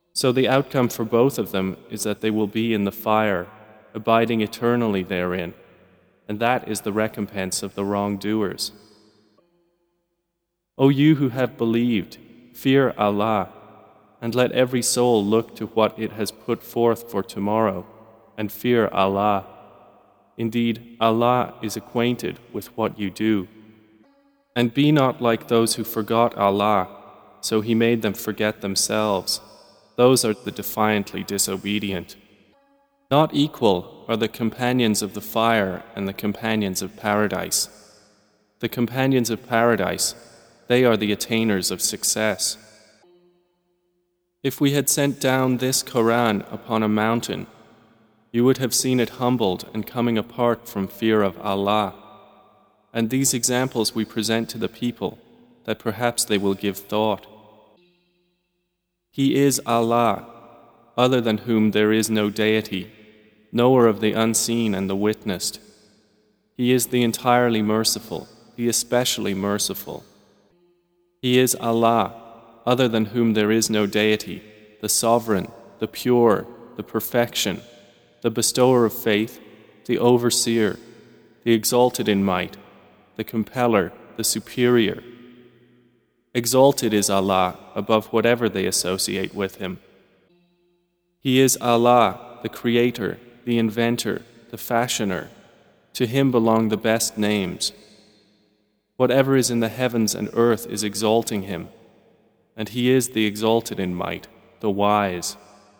So the outcome for both of them is that they will be in the fire, abiding eternally therein, and that is the recompense of the wrongdoers. O you who have believed, fear Allah, and let every soul look to what it has put forth for tomorrow, and fear Allah. Indeed, Allah is acquainted with what you do. And be not like those who forgot Allah, so He made them forget themselves. Those are the defiantly disobedient. Not equal are the companions of the fire and the companions of paradise. The companions of paradise, they are the attainers of success. If we had sent down this Quran upon a mountain, you would have seen it humbled and coming apart from fear of Allah. And these examples we present to the people, that perhaps they will give thought. He is Allah, other than whom there is no deity, knower of the unseen and the witnessed. He is the entirely merciful, the especially merciful. He is Allah, other than whom there is no deity, the sovereign, the pure, the perfection, the bestower of faith, the overseer, the exalted in might, the compeller, the superior. Exalted is Allah above whatever they associate with Him. He is Allah, the Creator, the Inventor, the Fashioner. To Him belong the best names. Whatever is in the heavens and earth is exalting Him, and He is the exalted in might, the wise.